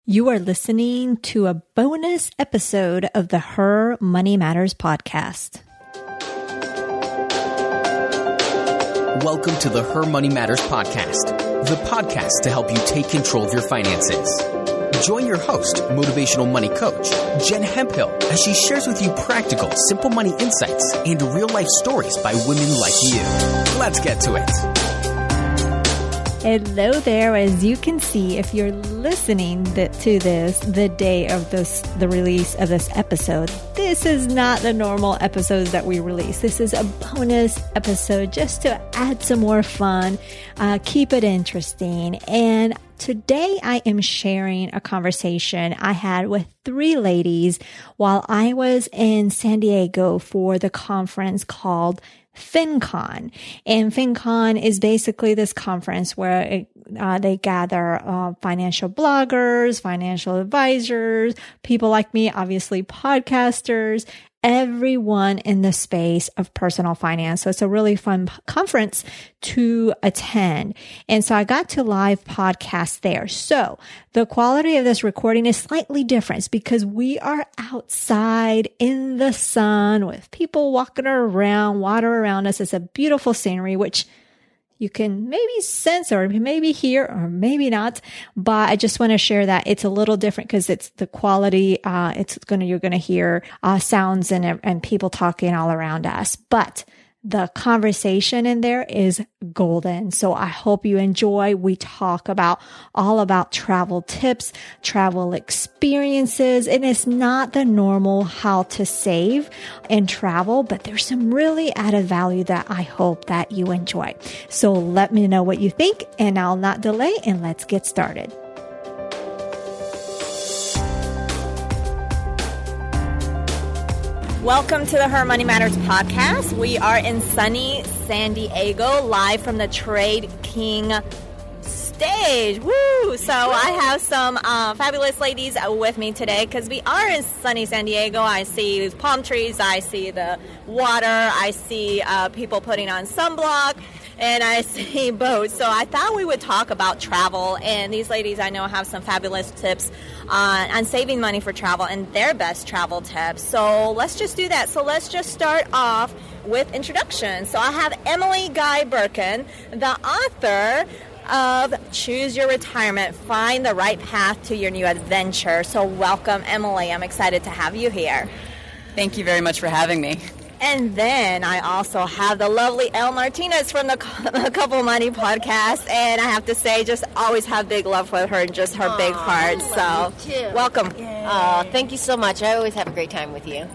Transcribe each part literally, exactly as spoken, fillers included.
You are listening to a bonus episode of the Her Money Matters podcast. Welcome to the Her Money Matters podcast, the podcast to help you take control of your finances. Join your host, motivational money coach, Jen Hemphill, as she shares with you practical, simple money insights and real-life stories by women like you. Let's get to it. Hello there. As you can see, if you're listening to this the day of this, the release of this episode, this is not the normal episodes that we release. This is a bonus episode just to add some more fun, uh, keep it interesting. And today I am sharing a conversation I had with three ladies while I was in San Diego for the conference called FinCon. And FinCon is basically this conference where it, uh, they gather uh, financial bloggers, financial advisors, people like me, obviously podcasters, everyone in the space of personal finance. So it's a really fun p- conference to attend. And so I got to live podcast there. So the quality of this recording is slightly different because we are outside in the sun with people walking around, water around us. It's a beautiful scenery, which you can maybe sense or maybe hear or maybe not, but I just want to share that it's a little different because it's the quality. Uh, it's going to, you're going to hear uh, sounds and, and people talking all around us, but the conversation in there is golden. So I hope you enjoy. We talk about all about travel tips, travel experiences, and it's not the normal how to save and travel, but there's some really added value that I hope that you enjoy. So let me know what you think and I'll not delay and let's get started. Welcome to the Her Money Matters podcast. We are in sunny San Diego, live from the Trade King stage. Woo! So I have some uh, fabulous ladies with me today because we are in sunny San Diego. I see palm trees, I see the water, I see uh, people putting on sunblock, and I see boats. So I thought we would talk about travel, and these ladies I know have some fabulous tips on, on saving money for travel and their best travel tips. So let's just do that. So let's just start off with introductions. So I have Emily Guy Birken, the author of Choose Your Retirement, Find the Right Path to Your New Adventure. So welcome, Emily. I'm excited to have you here. Thank you very much for having me. And then I also have the lovely Elle Martinez from the Couple Money podcast. And I have to say, just always have big love for her and just her Aww, big heart. So welcome. Oh, thank you so much. I always have a great time with you.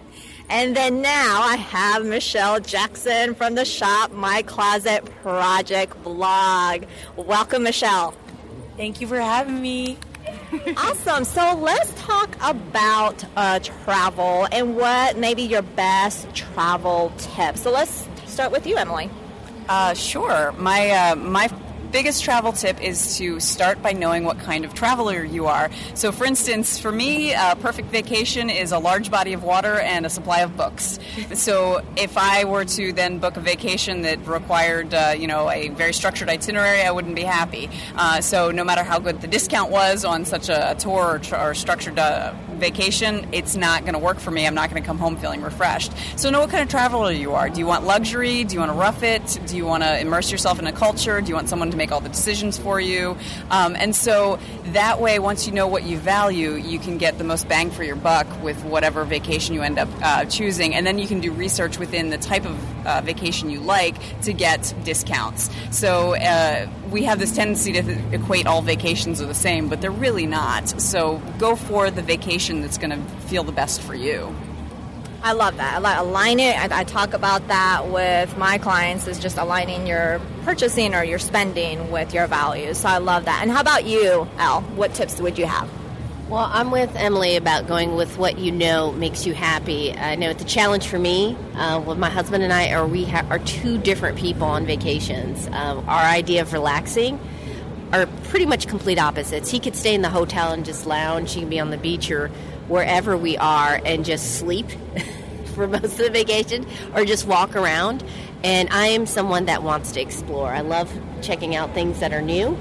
And then now I have Michelle Jackson from the Shop My Closet Project blog. Welcome, Michelle. Thank you for having me. Awesome. So let's talk about uh, travel and what maybe your best travel tips. So let's start with you, Emily. Uh, sure. My uh, my biggest travel tip is to start by knowing what kind of traveler you are. So, for instance, for me, a perfect vacation is a large body of water and a supply of books. So if I were to then book a vacation that required, uh, you know, a very structured itinerary, I wouldn't be happy. Uh, so no matter how good the discount was on such a, a tour or, tr- or structured uh, vacation, it's not going to work for me. I'm not going to come home feeling refreshed. So know what kind of traveler you are. Do you want luxury? Do you want to rough it? Do you want to immerse yourself in a culture? Do you want someone to make all the decisions for you? Um, and so that way, once you know what you value, you can get the most bang for your buck with whatever vacation you end up uh, choosing. And then you can do research within the type of uh, vacation you like to get discounts. So uh, we have this tendency to th- equate all vacations are the same, but they're really not. So go for the vacation that's going to feel the best for you. I love that. I like align it. I, I talk about that with my clients, is just aligning your purchasing or your spending with your values. So I love that. And how about you, Elle? What tips would you have? Well, I'm with Emily about going with what you know makes you happy. I know it's a challenge for me. Uh, well, my husband and I are we ha- are two different people on vacations. Um, our idea of relaxing are pretty much complete opposites. He could stay in the hotel and just lounge. He can be on the beach or wherever we are and just sleep for most of the vacation or just walk around. And I am someone that wants to explore. I love checking out things that are new.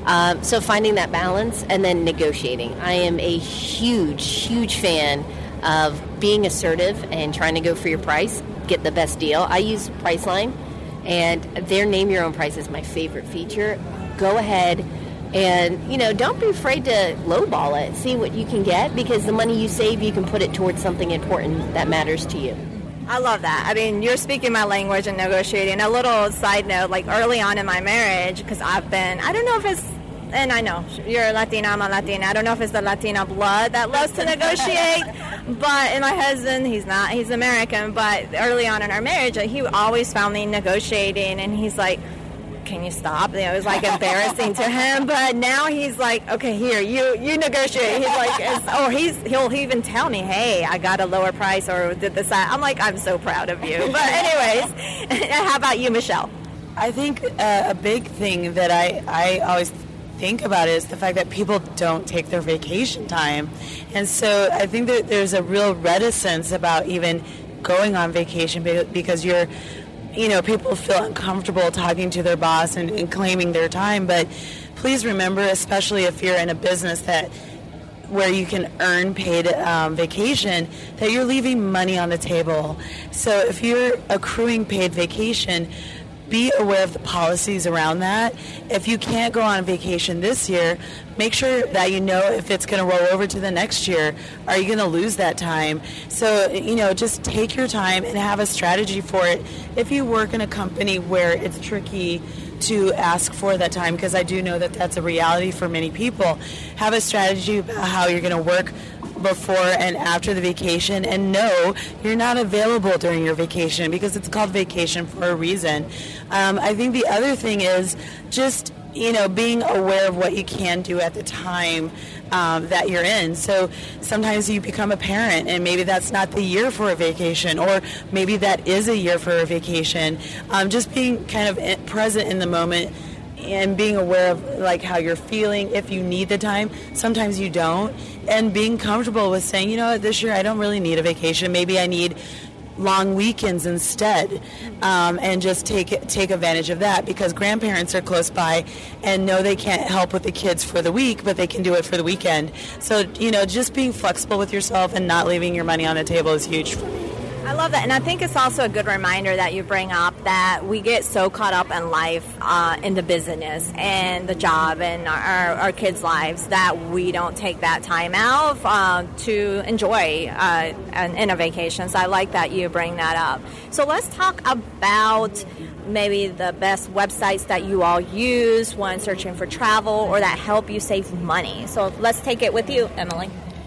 Um, so finding that balance and then negotiating. I am a huge, huge fan of being assertive and trying to go for your price, get the best deal. I use Priceline, and their name your own price is my favorite feature. Go ahead and, you know, don't be afraid to lowball it. See what you can get, because the money you save, you can put it towards something important that matters to you. I love that. I mean, you're speaking my language in negotiating. A little side note, like early on in my marriage, because I've been, I don't know if it's, and I know you're Latina, I'm a Latina. I don't know if it's the Latina blood that loves to negotiate, but and my husband, he's not, he's American, but early on in our marriage, he always found me negotiating, and he's like, can you stop? You know, it was like embarrassing to him, but now he's like, okay, here, you you negotiate. He's like, it's, or he's he'll even tell me, hey, I got a lower price or did this. I'm like, I'm so proud of you. But anyways, how about you, Michelle? I think uh, a big thing that I, I always think about is the fact that people don't take their vacation time. And so I think that there's a real reticence about even going on vacation because you're, you know, people feel uncomfortable talking to their boss and, and claiming their time. But please remember, especially if you're in a business that where you can earn paid um, vacation, that you're leaving money on the table. So if you're accruing paid vacation, be aware of the policies around that. If you can't go on vacation this year, make sure that you know if it's going to roll over to the next year. Are you going to lose that time? So, you know, just take your time and have a strategy for it. If you work in a company where it's tricky to ask for that time, because I do know that that's a reality for many people, have a strategy about how you're going to work before and after the vacation, and know you're not available during your vacation because it's called vacation for a reason. Um, I think the other thing is just, you know, being aware of what you can do at the time um, that you're in. So sometimes you become a parent and maybe that's not the year for a vacation, or maybe that is a year for a vacation. Um, just being kind of present in the moment and being aware of like how you're feeling, if you need the time. Sometimes you don't. And being comfortable with saying, you know what, this year I don't really need a vacation. Maybe I need long weekends instead, um, and just take take advantage of that, because grandparents are close by and know they can't help with the kids for the week, but they can do it for the weekend. So, you know, just being flexible with yourself and not leaving your money on the table is huge for me. I love that, and I think it's also a good reminder that you bring up that we get so caught up in life, uh, in the business and the job and our, our kids' lives, that we don't take that time out uh, to enjoy uh, an, in a vacation. So I like that you bring that up. So let's talk about maybe the best websites that you all use when searching for travel or that help you save money. So let's take it with you, Emily.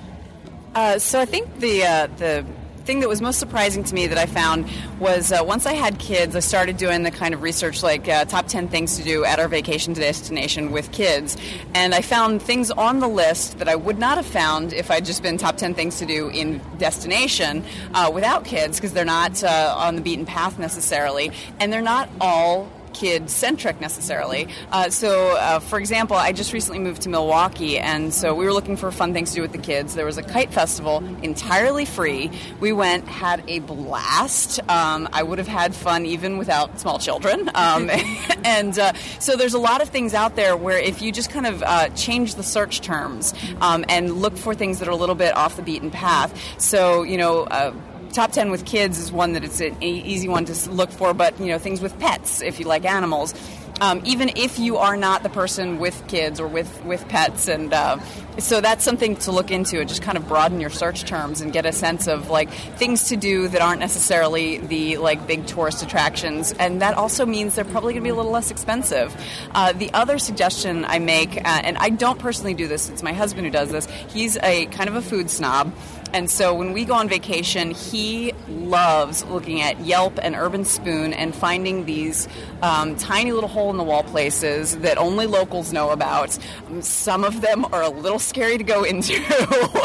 Uh, so I think the uh, the thing that was most surprising to me that I found was uh, once I had kids, I started doing the kind of research like uh, top ten things to do at our vacation destination with kids. And I found things on the list that I would not have found if I'd just been top ten things to do in destination uh, without kids, because they're not uh, on the beaten path necessarily. And they're not all kid-centric necessarily. Uh, so, uh, for example, I just recently moved to Milwaukee, and so we were looking for fun things to do with the kids. There was a kite festival, entirely free. We went, had a blast. Um, I would have had fun even without small children. Um, and uh, so there's a lot of things out there where if you just kind of uh, change the search terms um, and look for things that are a little bit off the beaten path. So, you know, uh, Top ten with kids is one that it's an easy one to look for, but, you know, things with pets, if you like animals. Um, even if you are not the person with kids or with, with pets. And uh, so that's something to look into. Just kind of broaden your search terms and get a sense of, like, things to do that aren't necessarily the, like, big tourist attractions. And that also means they're probably going to be a little less expensive. Uh, the other suggestion I make, uh, and I don't personally do this, it's my husband who does this. He's a kind of a food snob. And so when we go on vacation, he loves looking at Yelp and Urban Spoon and finding these um, tiny little hole-in-the-wall places that only locals know about. Some of them are a little scary to go into.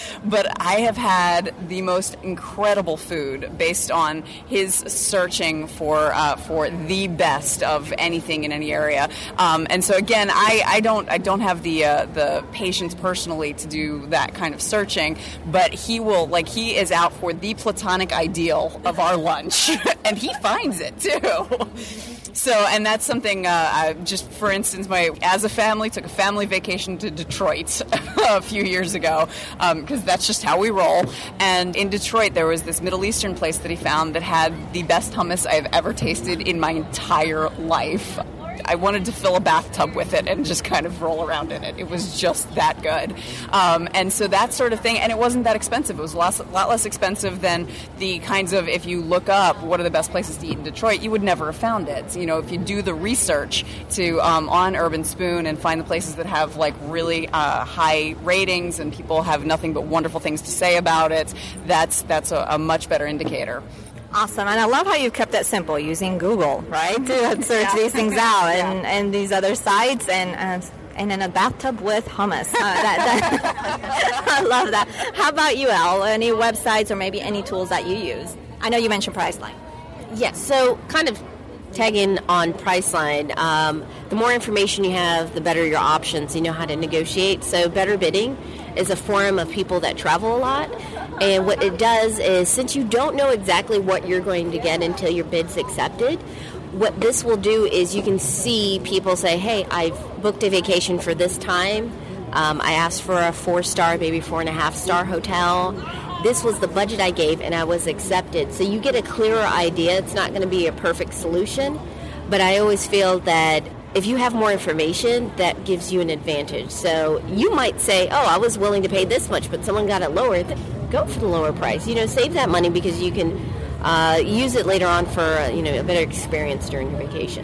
but I have had the most incredible food based on his searching for uh, for the best of anything in any area. Um, and so again, I, I don't I don't have the uh, the patience personally to do that kind of searching, but he will, like, he is out for the platonic ideal of our lunch, and he finds it too. So, and that's something, uh, I just for instance, my as a family took a family vacation to Detroit a few years ago, because um, that's just how we roll. And in Detroit, there was this Middle Eastern place that he found that had the best hummus I've ever tasted in my entire life. I wanted to fill a bathtub with it and just kind of roll around in it. It was just that good. Um, and so that sort of thing, and it wasn't that expensive. It was a lot, a lot less expensive than the kinds of, if you look up what are the best places to eat in Detroit, you would never have found it. So, you know, if you do the research to um, on Urban Spoon and find the places that have like really uh, high ratings and people have nothing but wonderful things to say about it, that's, that's a, a much better indicator. Awesome. And I love how you've kept it simple using Google, right, to search yeah. these things out and, yeah. and these other sites and uh, and in a bathtub with hummus. Uh, that, that I love that. How about you, Elle? Any websites or maybe any tools that you use? I know you mentioned Priceline. Yes. So kind of tagging on Priceline, um, the more information you have, the better your options. You know how to negotiate. So Better Bidding is a forum of people that travel a lot. And what it does is, since you don't know exactly what you're going to get until your bid's accepted, what this will do is you can see people say, hey, I've booked a vacation for this time. Um, I asked for a four-star, maybe four-and-a-half-star hotel. This was the budget I gave, and I was accepted. So you get a clearer idea. It's not going to be a perfect solution, but I always feel that if you have more information, that gives you an advantage. So you might say, oh, I was willing to pay this much, but someone got it lower. Go for the lower price. You know, save that money because you can uh, use it later on for, uh, you know, a better experience during your vacation.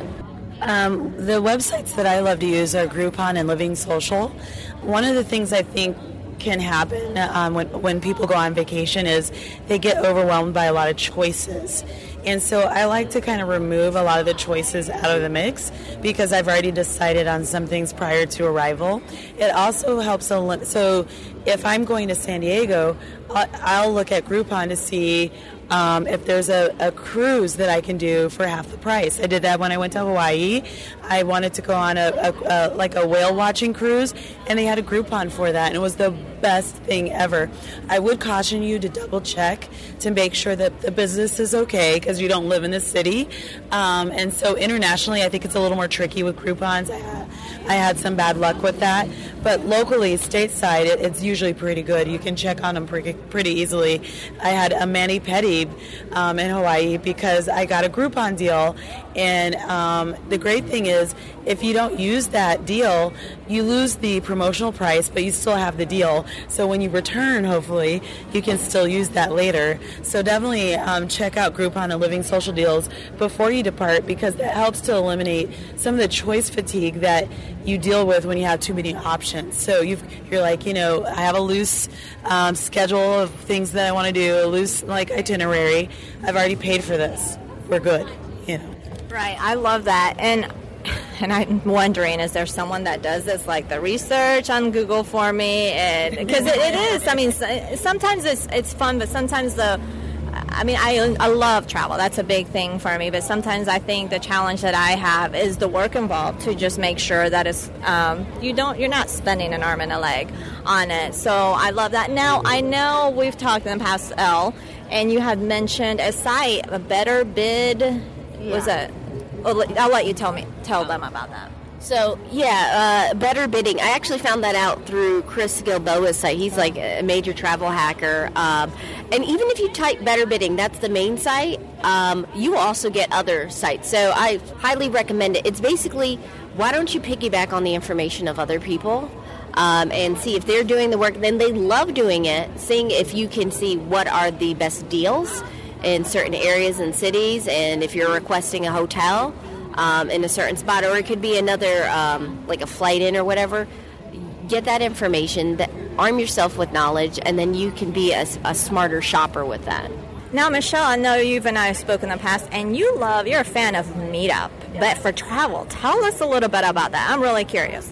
Um, the websites that I love to use are Groupon and Living Social. One of the things I think can happen um, when, when people go on vacation is they get overwhelmed by a lot of choices. And so I like to kind of remove a lot of the choices out of the mix because I've already decided on some things prior to arrival. It also helps, a li- so if I'm going to San Diego, I'll, I'll look at Groupon to see Um, if there's a, a cruise that I can do for half the price. I did that when I went to Hawaii. I wanted to go on a, a, a like a whale watching cruise, and they had a Groupon for that, and it was the best thing ever. I would caution you to double check to make sure that the business is okay because you don't live in the city. Um, and so internationally, I think it's a little more tricky with Groupons. I had, I had some bad luck with that. But locally, stateside, it, it's usually pretty good. You can check on them pretty, pretty easily. I had a mani-pedi Um, in Hawaii because I got a Groupon deal, and um, the great thing is if you don't use that deal, you lose the promotional price, but you still have the deal. So when you return, hopefully, you can still use that later. So definitely um, check out Groupon and Living Social deals before you depart because that helps to eliminate some of the choice fatigue that you deal with when you have too many options. So you've, you're like, you know, I have a loose um, schedule of things that I want to do, a loose like itinerary. I've already paid for this. We're good, you know. Right. I love that. And and I'm wondering, is there someone that does this, like the research on Google for me? And because it, it is. I mean, sometimes it's it's fun, but sometimes the I mean, I, I love travel. That's a big thing for me. But sometimes I think the challenge that I have is the work involved to just make sure that it's, um, you don't, you're not spending an arm and a leg on it. So I love that. Now, I know we've talked in the past, Elle, and you had mentioned a site, a Better Bid. Yeah. Was it? I'll let you tell me, tell them about that. So, yeah, uh, Better Bidding. I actually found that out through Chris Gilboa's site. He's like a major travel hacker. Um, and even if you type Better Bidding, that's the main site, um, you also get other sites. So I highly recommend it. It's basically, why don't you piggyback on the information of other people um, and see if they're doing the work. Then they love doing it, seeing if you can see what are the best deals in certain areas and cities. And if you're requesting a hotel, Um, in a certain spot, or it could be another, um, like a flight in or whatever. Get that information, that, arm yourself with knowledge, and then you can be a, a smarter shopper with that. Now, Michelle, I know you and I have spoken in the past, and you love, you're a fan of Meetup, but for travel. Tell us a little bit about that. I'm really curious.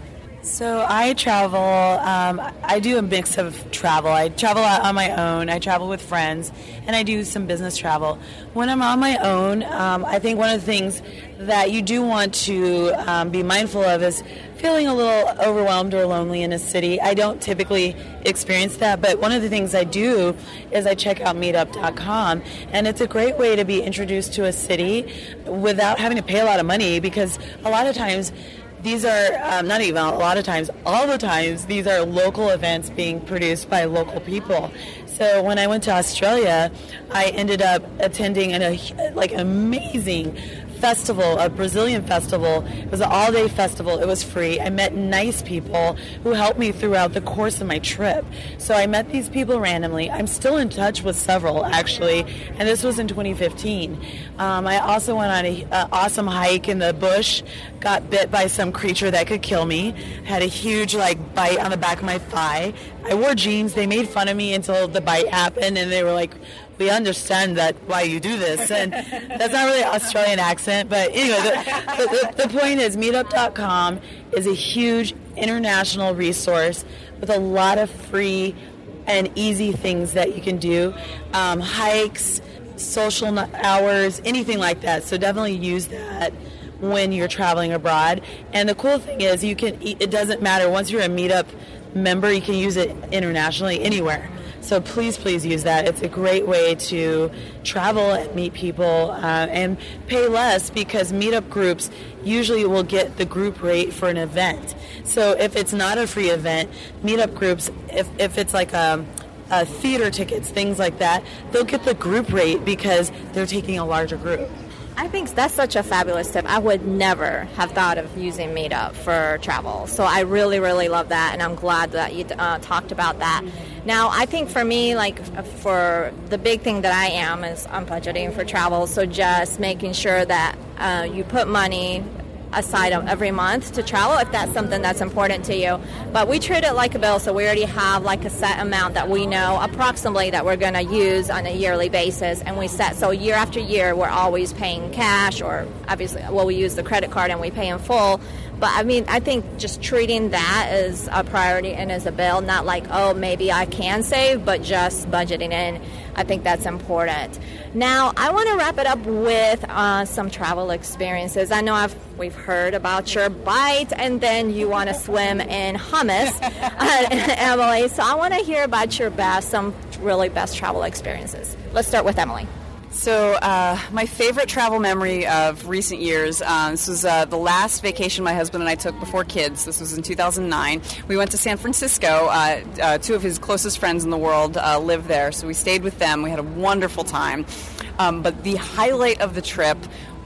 So I travel, um, I do a mix of travel. I travel out on my own, I travel with friends, and I do some business travel. When I'm on my own, um, I think one of the things that you do want to um, be mindful of is feeling a little overwhelmed or lonely in a city. I don't typically experience that, but one of the things I do is I check out meetup dot com, and it's a great way to be introduced to a city without having to pay a lot of money, because a lot of times these are, um, not even a lot of times, all the times, these are local events being produced by local people. So when I went to Australia, I ended up attending an, a, like an amazing festival, a Brazilian festival. It was an all-day festival. It was free. I met nice people who helped me throughout the course of my trip. So I met these people randomly. I'm still in touch with several, actually, and this was in twenty fifteen. Um, I also went on an awesome hike in the bush, got bit by some creature that could kill me, had a huge like bite on the back of my thigh. I wore jeans. They made fun of me until the bite happened, and they were like, we understand that why you do this. And that's not really an Australian accent, but anyway, the, the, the point is meetup dot com is a huge international resource with a lot of free and easy things that you can do. Um, hikes, social hours, anything like that. So definitely use that when you're traveling abroad. And the cool thing is you can, it doesn't matter. Once you're a Meetup member, you can use it internationally anywhere. So please, please use that. It's a great way to travel and meet people uh, and pay less, because meetup groups usually will get the group rate for an event. So if it's not a free event, meetup groups, if, if it's like a, a theater tickets, things like that, they'll get the group rate because they're taking a larger group. I think that's such a fabulous tip. I would never have thought of using Meetup for travel. So I really, really love that, and I'm glad that you uh, talked about that. Now, I think for me, like for the big thing that I am is I'm budgeting for travel. So just making sure that uh, you put money aside every month to travel if that's something that's important to you. But we treat it like a bill, so we already have like a set amount that we know approximately that we're going to use on a yearly basis, and we set, so year after year we're always paying cash, or obviously, well, we use the credit card and we pay in full. But I mean, I think just treating that as a priority and as a bill, not like, oh, maybe I can save, but just budgeting in. I think that's important. Now, I want to wrap it up with uh, some travel experiences. I know I've we've heard about your bite, and then you want to swim in hummus, uh, Emily. So I want to hear about your best, some really best travel experiences. Let's start with Emily. So uh, my favorite travel memory of recent years, um, this was uh, the last vacation my husband and I took before kids. This was in two thousand nine. We went to San Francisco. Uh, uh, two of his closest friends in the world uh, live there, so we stayed with them. We had a wonderful time. Um, but the highlight of the trip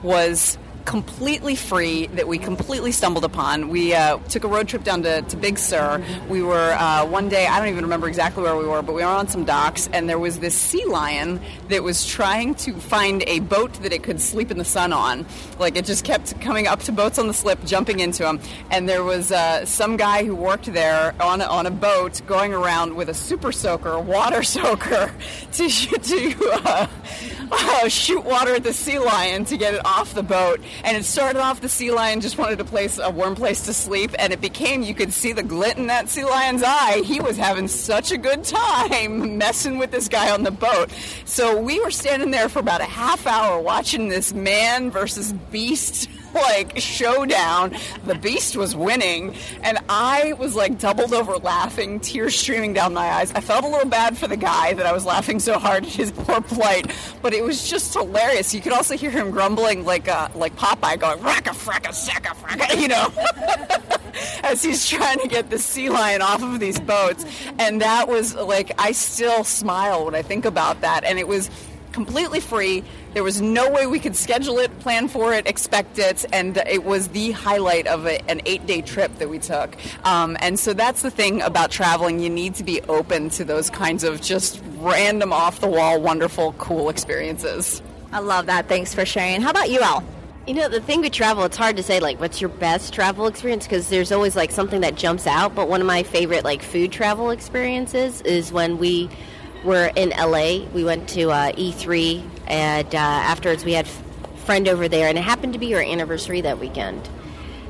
was completely free, that we completely stumbled upon. We uh, took a road trip down to, to Big Sur. We were, uh, one day, I don't even remember exactly where we were, but we were on some docks, and there was this sea lion that was trying to find a boat that it could sleep in the sun on. Like, it just kept coming up to boats on the slip, jumping into them. And there was uh, some guy who worked there on a, on a boat going around with a super soaker, a water soaker, to, to uh, uh, shoot water at the sea lion to get it off the boat. And it started off, the sea lion just wanted a place, a warm place to sleep, and it became, you could see the glint in that sea lion's eye. He was having such a good time messing with this guy on the boat. So we were standing there for about a half hour watching this man versus beast like showdown. The beast was winning, and I was like doubled over laughing, tears streaming down my eyes. I felt a little bad for the guy that I was laughing so hard at his poor plight, but it was just hilarious. You could also hear him grumbling like uh, like Popeye, going racka fracka sacka fracka, you know, as he's trying to get the sea lion off of these boats. And that was like, I still smile when I think about that. And it was completely free. There was no way we could schedule it, plan for it, expect it, and it was the highlight of a, an eight-day trip that we took. Um, and so that's the thing about traveling. You need to be open to those kinds of just random, off-the-wall, wonderful, cool experiences. I love that. Thanks for sharing. How about you, Elle? You know, the thing with travel, it's hard to say, like, what's your best travel experience, because there's always, like, something that jumps out. But one of my favorite, like, food travel experiences is when we were in L A. We went to uh, E three, and uh, afterwards we had a friend over there, and it happened to be her anniversary that weekend.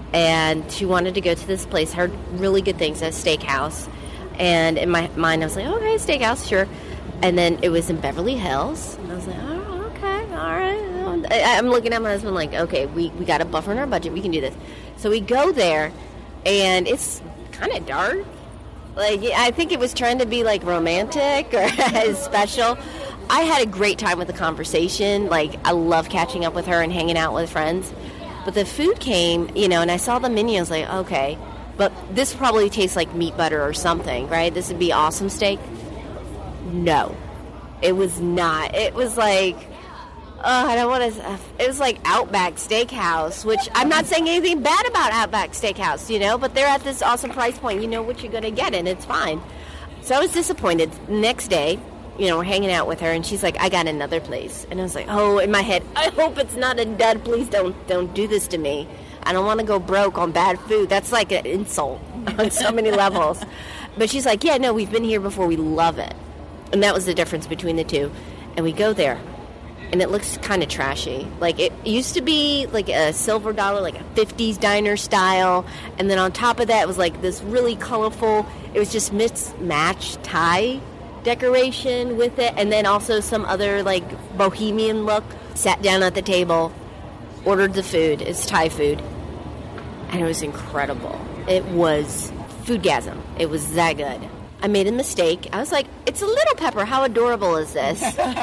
and she wanted to go to this place, heard really good things, a steakhouse. And in my mind, I was like, okay, steakhouse, sure. And then it was in Beverly Hills. And I was like, oh, okay, all right. I, I'm looking at my husband like, okay, we, we got a buffer in our budget. We can do this. So we go there, and it's kind of dark. Like, I think it was trying to be, like, romantic or special. I had a great time with the conversation. Like, I love catching up with her and hanging out with friends. But the food came, you know, and I saw the menu. I was like, okay. But this probably tastes like meat butter or something, right? This would be awesome steak. No, it was not. It was like, oh, I don't want to, it was like Outback Steakhouse, which I'm not saying anything bad about Outback Steakhouse, you know, but they're at this awesome price point. You know what you're going to get, and it's fine. So I was disappointed. Next day, you know, we're hanging out with her, and she's like, I got another place. And I was like, oh, in my head, I hope it's not a dud. Please don't, don't do this to me. I don't want to go broke on bad food. That's like an insult on so many levels. But she's like, yeah, no, we've been here before. We love it. And that was the difference between the two. And we go there, and it looks kind of trashy. Like, it used to be like a silver dollar, like a fifties diner style. And then on top of that, it was like this really colorful, it was just mismatched Thai decoration with it. And then also some other, like, bohemian look. Sat down at the table, ordered the food. It's Thai food. And it was incredible. It was foodgasm. It was that good. I made a mistake. I was like, it's a little pepper. How adorable is this?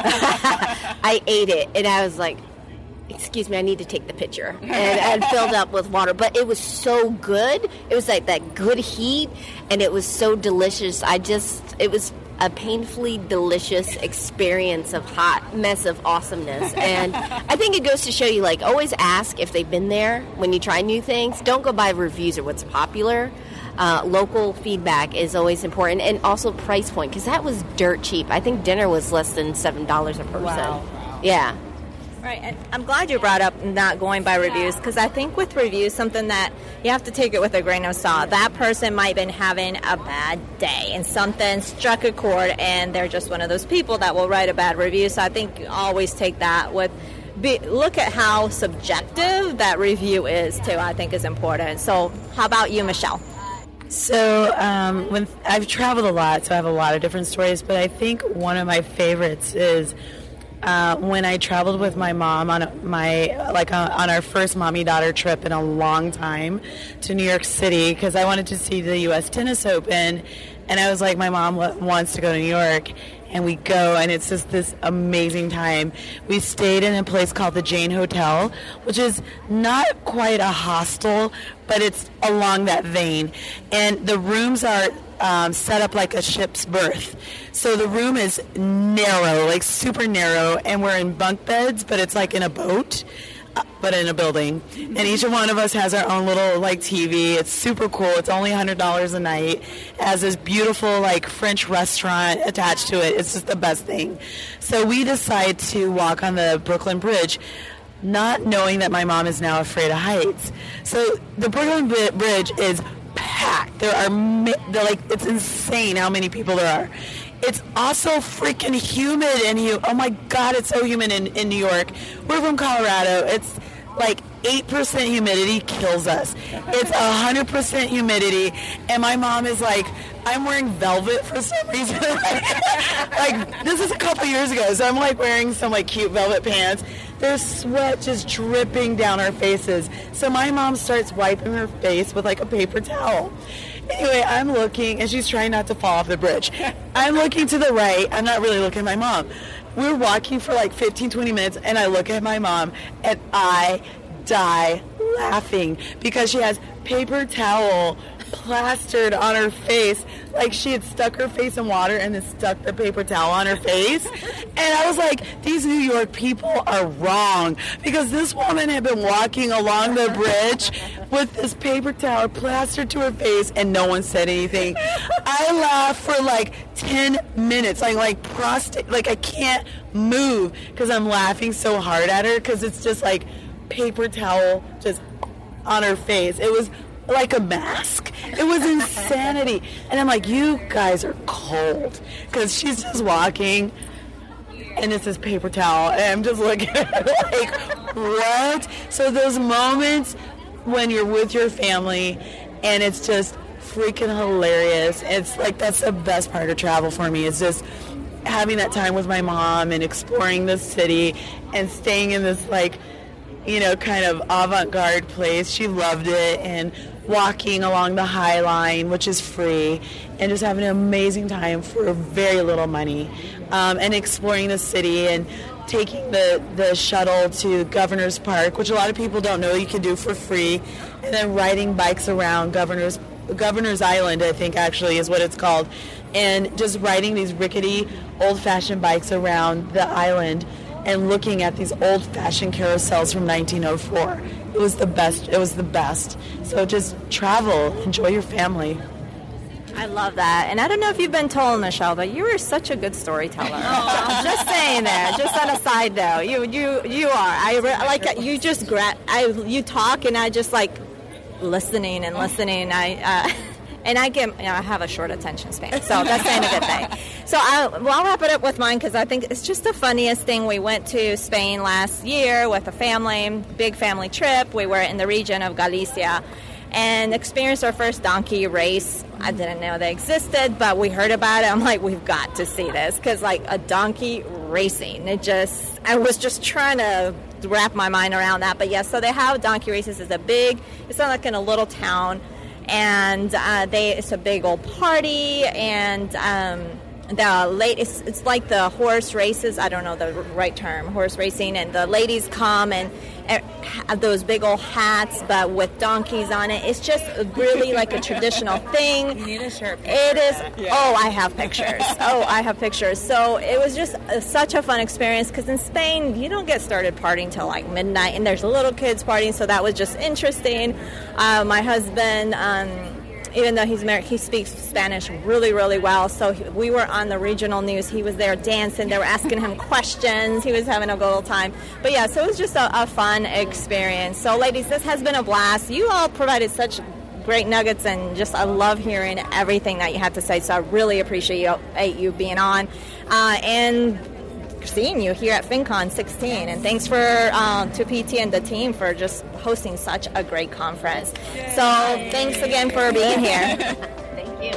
I ate it, and I was like, excuse me, I need to take the picture. And and filled up with water. But it was so good. It was like that good heat, and it was so delicious. I just, it was a painfully delicious experience of hot mess of awesomeness. And I think it goes to show you, like, always ask if they've been there when you try new things. Don't go by reviews or what's popular. Uh, local feedback is always important, and also price point, because that was dirt cheap. I think dinner was less than seven dollars a person. Wow. Yeah. Right, and I'm glad you brought up not going by reviews, because I think with reviews, something that you have to take it with a grain of salt. That person might have been having a bad day, and something struck a chord, and they're just one of those people that will write a bad review. So I think you always take that with, be, look at how subjective that review is, too, I think is important. So how about you, Michelle? So um, when I've traveled a lot, so I have a lot of different stories, but I think one of my favorites is Uh, when I traveled with my mom on my like uh, on our first mommy-daughter trip in a long time to New York City, because I wanted to see the U S Tennis Open, and I was like, my mom wants to go to New York, and we go, and it's just this amazing time. We stayed in a place called the Jane Hotel, which is not quite a hostel, but it's along that vein, and the rooms are Um, set up like a ship's berth. So the room is narrow, like super narrow, and we're in bunk beds, but it's like in a boat, uh, but in a building. And each one of us has our own little like T V. It's super cool. It's only one hundred dollars a night. It has this beautiful like French restaurant attached to it. It's just the best thing. So we decide to walk on the Brooklyn Bridge, not knowing that my mom is now afraid of heights. So the Brooklyn Bridge is packed. There are, they're like, it's insane how many people there are. It's also freaking humid in here. Oh my God, it's so humid in, in New York. We're from Colorado. It's like eight percent humidity kills us. It's one hundred percent humidity. And my mom is like, I'm wearing velvet for some reason. Like, this is a couple years ago, so I'm like wearing some like cute velvet pants. There's sweat just dripping down our faces. So my mom starts wiping her face with like a paper towel. Anyway, I'm looking, and she's trying not to fall off the bridge. I'm looking to the right. I'm not really looking at my mom. We're walking for like fifteen, twenty minutes, and I look at my mom, and I die laughing because she has paper towel plastered on her face, like she had stuck her face in water and then stuck the paper towel on her face. And I was like, these New York people are wrong, because this woman had been walking along the bridge with this paper towel plastered to her face, and no one said anything. I laughed for like ten minutes, like like prostate, like I can't move because I'm laughing so hard at her, because it's just like paper towel just on her face. It was like a mask. It was insanity. And I'm like, you guys are cold, because she's just walking, and it's this paper towel, and I'm just looking at her like, what? So those moments when you're with your family, and it's just freaking hilarious. It's like, that's the best part of travel for me, is just having that time with my mom and exploring the city and staying in this, like, you know, kind of avant-garde place. She loved it. And walking along the High Line, which is free, and just having an amazing time for very little money, um, and exploring the city and taking the, the shuttle to Governor's Park, which a lot of people don't know you can do for free, and then riding bikes around Governor's Governor's Island, I think actually is what it's called, and just riding these rickety old-fashioned bikes around the island and looking at these old-fashioned carousels from nineteen oh four. It was the best. It was the best. So just travel, enjoy your family. I love that. And I don't know if you've been told, Michelle, but you are such a good storyteller. Oh, just saying that. Just on a side note, you you you are. I re- like you just gra- I you talk and I just like listening and listening. I. Uh, And I get, you know, I have a short attention span, so that's saying a good thing. So I, well, I'll wrap it up with mine because I think it's just the funniest thing. We went to Spain last year with a family, big family trip. We were in the region of Galicia and experienced our first donkey race. I didn't know they existed, but we heard about it. I'm like, we've got to see this because, like, a donkey racing. It just, I was just trying to wrap my mind around that. But, yes, yeah, so they have donkey races. It's a big, it's not like in a little town. And uh, they it's a big old party, and um, the late it's, it's like the horse races. I don't know the right term, horse racing, and the ladies come and uh, have those big old hats, but with donkeys on it. It's just really like a traditional thing. You need a shirt. It is. Yeah. Oh, I have pictures. Oh, I have pictures. So it was just uh, such a fun experience because in Spain you don't get started partying till like midnight, and there's little kids partying. So that was just interesting. Uh, my husband. Um, Even though he's American, he speaks Spanish really, really well. So he, we were on the regional news. He was there dancing. They were asking him questions. He was having a good old time. But, yeah, so it was just a, a fun experience. So, ladies, this has been a blast. You all provided such great nuggets, and just I love hearing everything that you had to say. So I really appreciate you, you being on. Uh, and... seeing you here at FinCon sixteen, and thanks for uh, to P T and the team for just hosting such a great conference. Yay. So thanks again for being here. Thank you.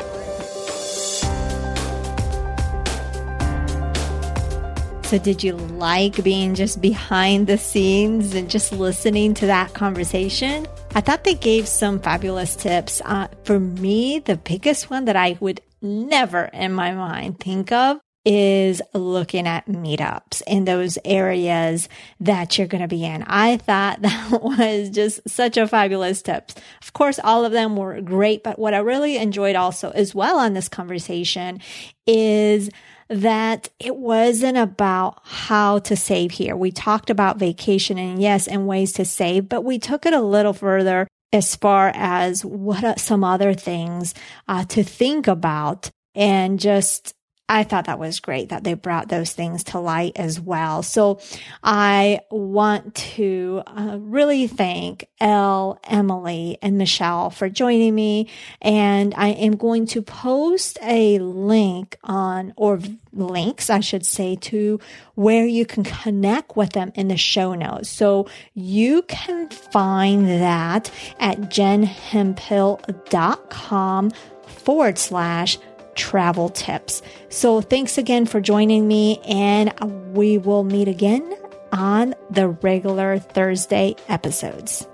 So did you like being just behind the scenes and just listening to that conversation? I thought they gave some fabulous tips. Uh, for me, the biggest one that I would never in my mind think of is looking at meetups in those areas that you're going to be in. I thought that was just such a fabulous tip. Of course, all of them were great, but what I really enjoyed also as well on this conversation is that it wasn't about how to save here. We talked about vacation and yes, and ways to save, but we took it a little further as far as what are some other things uh, to think about, and just I thought that was great that they brought those things to light as well. So I want to uh, really thank Elle, Emily, and Michelle for joining me. And I am going to post a link on, or links, I should say, to where you can connect with them in the show notes. So you can find that at jenhemphill.com forward slash travel tips. So thanks again for joining me, and we will meet again on the regular Thursday episodes.